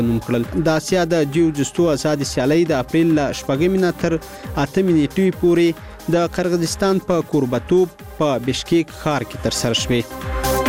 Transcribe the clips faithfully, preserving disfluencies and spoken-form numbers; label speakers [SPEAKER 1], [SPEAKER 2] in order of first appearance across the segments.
[SPEAKER 1] نوم کړل. د اسیا د جیو جستو آزاد سیالۍ د اپریل له شپږمې نه تر اتمې نیټې پورې د قرغیزستان په کوربتوب په بشکیک ښار کې ترسره شوې.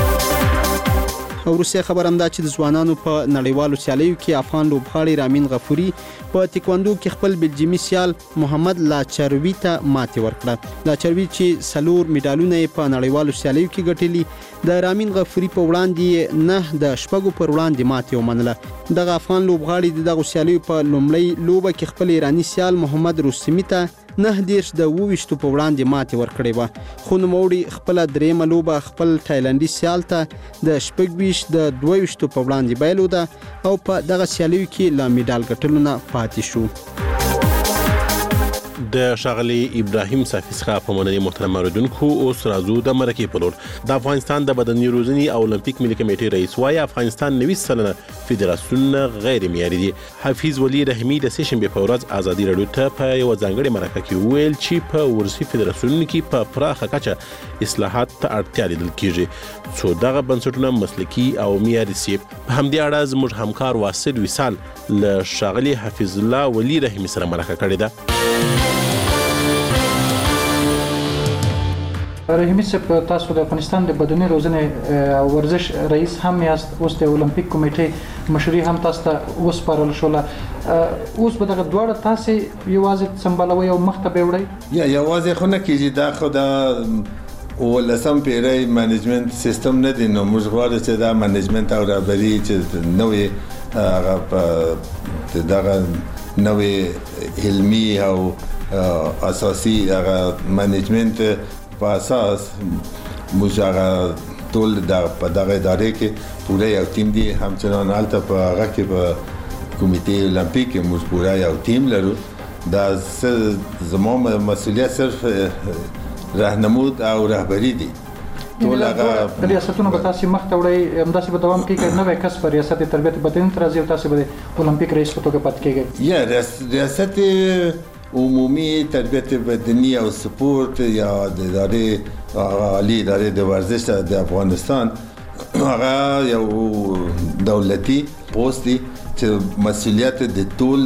[SPEAKER 1] وروسته خبر هم دا چې د ځوانانو په نړیوالو سیالیو کې افغان لوبغاړي رامین غفوري په تکواندو کې خپل بلجیمي سیال محمد لاچروي ته ماتې ورکړه. لاچروي چې سلور میډالونه په نړیوالو سیالیو کې ګټلي، د رامین غفوري په وړاندې نه د شپږو پر وړاندې ماتې ومنله. دغه افغان لوبغاړي د دغه سیالیو په لومړۍ لوبه کې خپل ایراني سیال محمد رستمی ته نه دیرش د اوویشتو په وړاندې ماتې ورکړې وه، خو نوموړي خپله درېیمه لوبه خپل تایلنډي سیال ته د شپږویشت د دوه ویشتو په وړاندې بایلوده او په دغه سیالیو کې له میډال ګټلو نه پاتې شو.
[SPEAKER 2] د ښاغلي ابراهیم صافي څخه په مننې محترم اوریدونکو. اوس راځو د مرکې په لور. د افغانستان د بدني روزنې او المپیک ملي کمیټې رئیس وايي افغانستان نوي سلنه فدراسیون غیر معیاري دي. حفیظ ولی رحیمي د سې شنبې په ورځ ازادي راډیو ته په یو ځانګړي مرکه کې وویل چې په ورزشي فدراسیونونو کې په پراخه کچه اصلاحات ته اړتیا لیدل کیږي څو دغه بنسټونه مسلکي او معیاري شي. په همدې اړه زموږ همکار واصل وصال له ښاغلي حفیظ الله ولی رحیمي سره مرکه کړې ده.
[SPEAKER 3] رحیمي صاحب، تاسو د افغانستان د بدني روزنې او ورزش رئیس هم یاست، اوس د اولمپیک کمیټې مشري هم تاسو ته وسپارل شوله. اوس به دغه دواړه تاسو یوازې سمبالوي او مخ ته به وړئ؟
[SPEAKER 4] یا یوازې خو نه کېږي، دا خو د ولسم پیړۍ منیجمنت سیستم نه دی، نو موږ غواړو چې دا منیجمنت او رهبري چې نوې هغه په دغه نوې علمي او اساسي هغه منیجمنت په اساس موږ هغه ټول د په دغه ادارې کې پوره یو ټیم دی. همچنان هلته په هغه کې په کمیټې اولمپیک کې موږ پوره یو ټیم لرو. دا زما مسؤلیت صرف راهنمود او رهبري دي.
[SPEAKER 3] ټول هغه ریاستونه به تاسو مخ ته وړئ، همداسې به دوام کوي که نوی کس په ریاست تربیت بدني ته راځي او تاسو به د اولمپیک رئیس په توګه پاتې کیږئ؟
[SPEAKER 4] یا ریاست عمومی تربیت بدنی او سپورت یا د ادارې عالی ادارې د ورزش د افغانستان هغه یو دولتي پوسټ دی چې مسؤلیت د ټول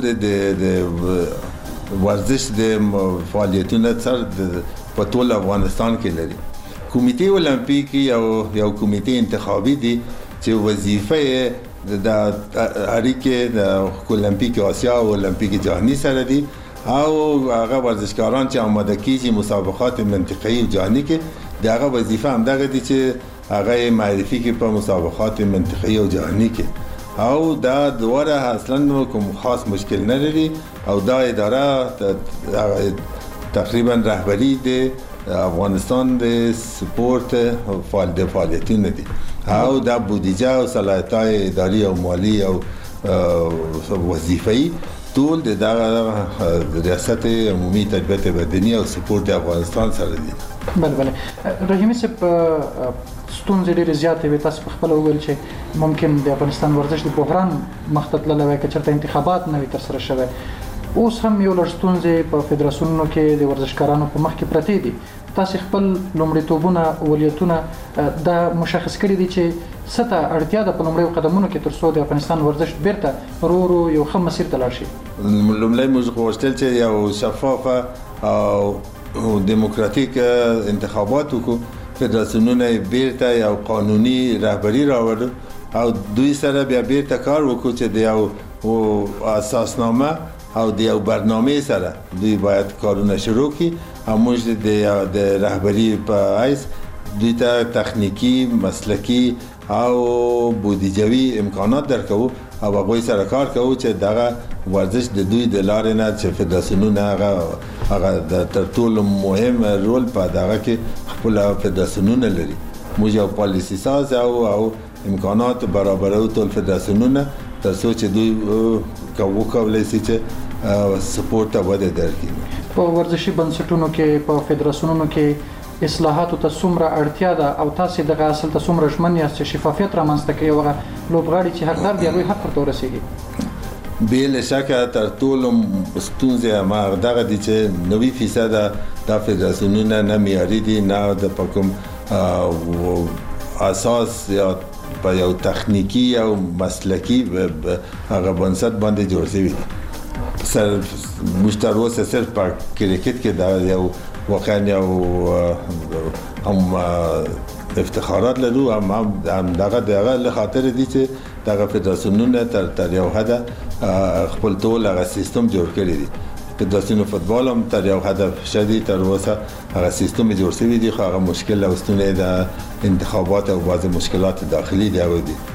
[SPEAKER 4] د ورزش د فعالیتونو سره په ټول افغانستان کې لري. کمیټې اولمپیک یو یو کمیټې انتخابي دی چې وظیفه د اړیکې د اولمپیک آسیا او اولمپیک جهانی سره دی او هغه ورزشکاران چې آماده کیږي مسابقات منطقه‌ای او جهانی کې د هغه وظیفه هم دغه دي چې هغه معرفي کې په مسابقات منطقه‌ای او جهانی کې، او دا دواره اصلا کوم خاص مشکل نه لري او دا اداره تقریبا رهبری د افغانستان د سپورت فعال د فعالیتونه دي او دا بودجه او صلاحیت‌های اداري او مالی او وظیفه‌ای ټول د دغه ریاست عمومي تربیت بدني او سپورت د افغانستان سره دي.
[SPEAKER 3] بله بله. رحیمي صاحب، ستونزې ډېرې زیاتې وې، تاسو په خپله وویل چې ممکن د افغانستان ورزش د بحران مخ ته تللی وای که چېرته انتخابات نه وي ترسره شوی. اوس هم یو لږ ستونزې په فدراسیونونو کې د ورزشکارانو په مخ کې پرتې دي. تاسو خپل لومړیتوبونه اولویتونه دا مشخص کړي دي چې څه ته اړتیا ده په لومړیو قدمونو کې تر څو د افغانستان ورزش بیرته ورو ورو یو ښه مسیر ته لاړ شي؟
[SPEAKER 4] لومړی موږ غوښتل چې یو شفافه او دیموکراتیک انتخابات وکړو، فدراسیونونه بیرته یو قانوني رهبري راوړو او دوی سره بیا بیرته کار وکړو چې د یو اساسنامه او د یو برنامه سره دوی باید کارونه شروع کړي او موږ د رهبري په حیث دوی ته تخنیکی، مسلکی او بودیجوي امکانات درکوو او هغوی سره کار کوو چې دغه ورزش د دوی د لارې نه چې فدراسیونونه هغه هغه تر ټولو مهم رول په دغه کې خپل فدراسیونونه لري. موږ یو پالیسی ساز او او امکانات برابرو ټول فدراسیونونه تر څو چې دوی وکولی شي چې سپورت ته وده درکړي.
[SPEAKER 3] په ورزشي بنسټونو کې په فدراسیونونو کې اصلاحاتو ته څومره اړتیا ده او تاسو دغه اصل ته څومره ژمن یاست چې شفافیت رامنځته کوي او هغه لوبغاړي چې حقدار دي هغوی حق ورته ورسیږي؟
[SPEAKER 4] بې له شکه تر ټولو ستونزې هماغه دغه دي چې نوي فیصده دا فدراسیونونه نه معیاري دي، نه د په کوم اساس یا په یو تخنیکی او مسلکی هغه بنسټ باندې جوړ شوی دی. سر مشتر اوسه صرف په کرکټ کې دا یو واقعا یو هم افتخارات لرو هم هم دغه دغه له خاطر دي چې دغه فدراسیونونه تر تر یو حد خپل ټول هغه سیستم جوړ کړی دی. فدراسیون فوتبال هم تر یو حد شدید تر اوسه هغه سیستم جوړ شوی دی، خو هغه مشکل او ستونزې د انتخابات او بعض مشکلات داخلي دی او دي.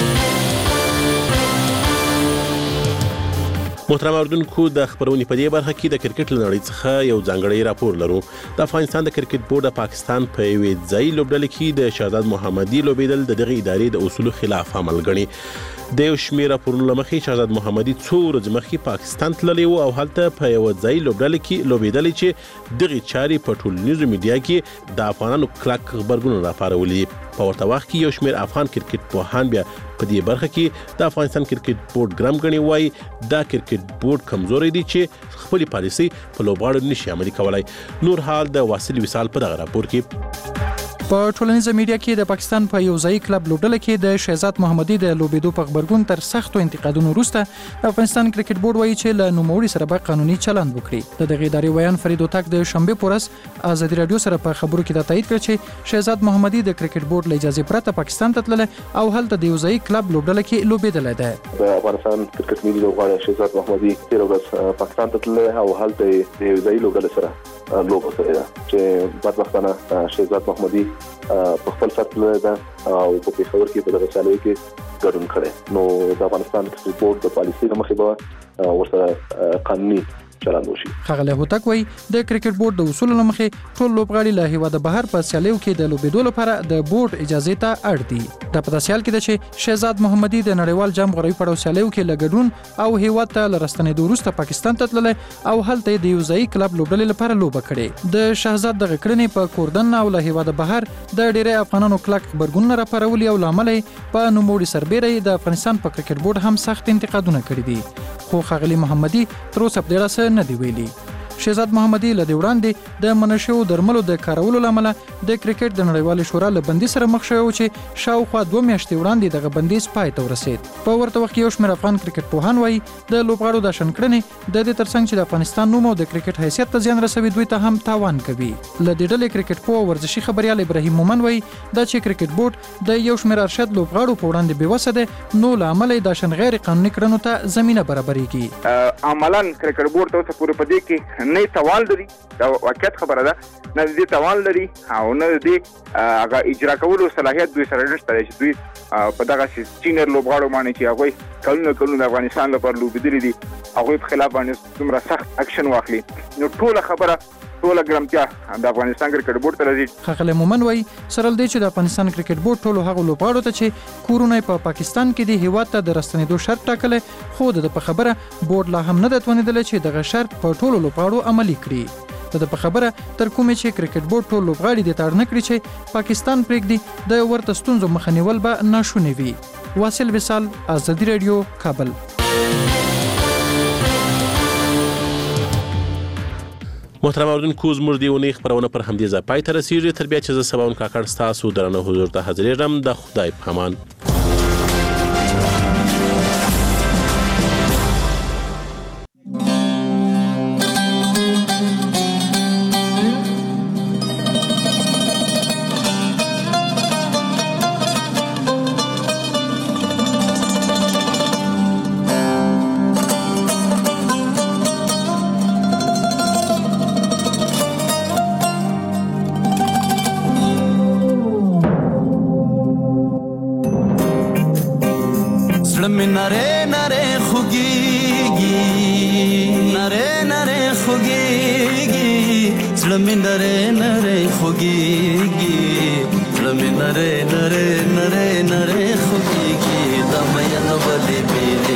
[SPEAKER 2] محترم اوریدونکو، د خبرونې په دې برخه کې د کرکټ له نړۍ څخه یو ځانګړی راپور لرو. د افغانستان د کرکټ بورډ د پاکستان په یوې ځای لوبډلې کې د شهزاد محمدي لوبېدل د دغه ادارې د اصولو خلاف عمل ګڼي. د یو شمېر راپورونو له مخې شهزاد محمدي څو ورځې مخکې پاکستان تللی و او هلته په یوه ځای لوبډلې کې لوبېدلی چې دغې چارې په ټولنیزو میډیا کې د افغانانو کلک غبرګون راپارولي. په ورته وخت کې یو شمېر افغان کرکټ پوهان بیا په دې برخه کې د افغانستان کرکټ بورډ ګرم ګڼي، وایي دا کرکټ بورډ کمزوری دی چې خپل پالیسي په لوبغاړو نشي عملي کولای. نور حال د واصل وصال په دغه راپور کې.
[SPEAKER 3] په ټولنیزه میډیا کې د پاکستان په یو ځای کلب لوبډله کې د شهزاد محمدي د لوبېدو په خبرګون تر سختو انتقادونو وروسته د افغانستان کرکټ بورډ وایي چې له نوموړي سره به قانوني چلند وکړي. د دغه ادارې ویان فرید هوتک د شنبه په ورځ ازادي رادیو سره په خبرو کې دا تایید کړ چې شهزاد محمدي د کرکټ بورډ له اجازه پرته پاکستان ته تللی او هلته د یو ځای کلب لوبډله کې لوبېدلی دی.
[SPEAKER 5] د افغانستان کرکټ ملي لوبغاړی شهزاد محمدي تیر ورځ پاکستان ته تللی او هلته د یو ځای لوبډله سره لوبه کړې ده چې بدبختانه شهزاد محمدي په خپل سر تللی ده او په پېښور کې په دغه سیالیو کې ګډون کړی. نو د افغانستان کرکټ بورډ د پالیسۍ له مخې به ورسره قانوني چلند وشي.
[SPEAKER 3] ښاغلی هوتک وایي د کرکټ بورډ د اصولو له مخې ټول لوبغاړي له هیواده بهر په سیالیو کې د لوبېدو لپاره د بورډ اجازې ته اړ دي. دا په داسې حال کې ده چې شهزاد محمدي د نړیوال جام غوروي پړاو سیالیو کې له ګډون او هیواد ته له راستنېدو وروسته پاکستان ته تللی او هلته د یو ځایي کلب لوبډلې لپاره لوبه کړې. د شهزاد دغه کړنې په کوردن او له هیواده بهر د ډېری افغانانو کلک غبرګونونه راپارولي او له امله یې په نوموړي سربیره د افغانستان په کرکټ بورډ هم سخت انتقادونه کړي دي. خو ښاغلي محمدي تر اوسه په دې اړه څه نه دي ویلي. شهزاد محمدي له دې وړاندې د منشو درملو د کارولو له امله د کرکټ د نړیوالې شورا له بندي سره مخ شوی و چې شاوخوا دوه میاشتې وړاندې دغه بندیز پای ته ورسېد. په ورته وخت کې یو شمېر افغان کرکټ پوهان وایي د لوبغاړو د شنکړنې د دې ترڅنګ چې د افغانستان نوم او د کرکټ حیثیت ته زیان رسوي دوی ته هم تاوان کوي. له دې ډلې کرکټ پوه او ورزشي خبریال ابراهیم مومن وایي دا چې کرکټ بورډ د یو شمېر ارشد لوبغاړو په وړاندې بېوسه دی نو له امله یې دا شان غیر قانوني کړنو ته زمینه برابرېږي.
[SPEAKER 6] عملاً کرکټ بورډ ته اوسه پورې په دې کې نه توان لري، دا واقعیت خبره ده، نه دې توان لري او نه دې هغه اجرا کولو صلاحیت دوی سره نشته چې دوی په دغه سینیئر لوبغاړو باندې چې هغوی کلونه کلونه د افغانستان لپاره لوبېدلي دي هغوی په خلاف باندې دومره سخت اکشن واخلي. نو ټوله خبره ټوله ګرمتیا د افغانستان کرکټ بورډ ته راځي.
[SPEAKER 3] ښاغلی مومن وایي سره له دې چې د افغانستان کرکټ بورډ ټولو هغو لوبغاړو ته چې کورونه یې په پاکستان کې د هیواد ته د راستنېدو شرط ټاکلی، خو د ده په خبره بورډ لا هم نه ده توانېدلی چې دغه شرط په ټولو لوبغاړو عملي کړي. د ده په خبره تر کومې چې کرکټ بورډ ټول لوبغاړي دې ته اړ نه کړي چې پاکستان پرېږدي د ورته ستونزو مخه نیول به ناشونې وي. واصل وصال، ازادي راډیو، کابل.
[SPEAKER 2] محترم اوریدونکو، زموږ د اونۍ خپرونه پر همدې ځای پای ته رسیږي. تر بیا چې زه سبا کاکړ ستاسو درنه حضور ته حاضرېږم. د خدای په امان.
[SPEAKER 7] نره نره خوگیگی نره نره خوگیگی زلمی نره نره خوگیگی زلمی نره نره نره نره خوگیگی دمین ولی بیلی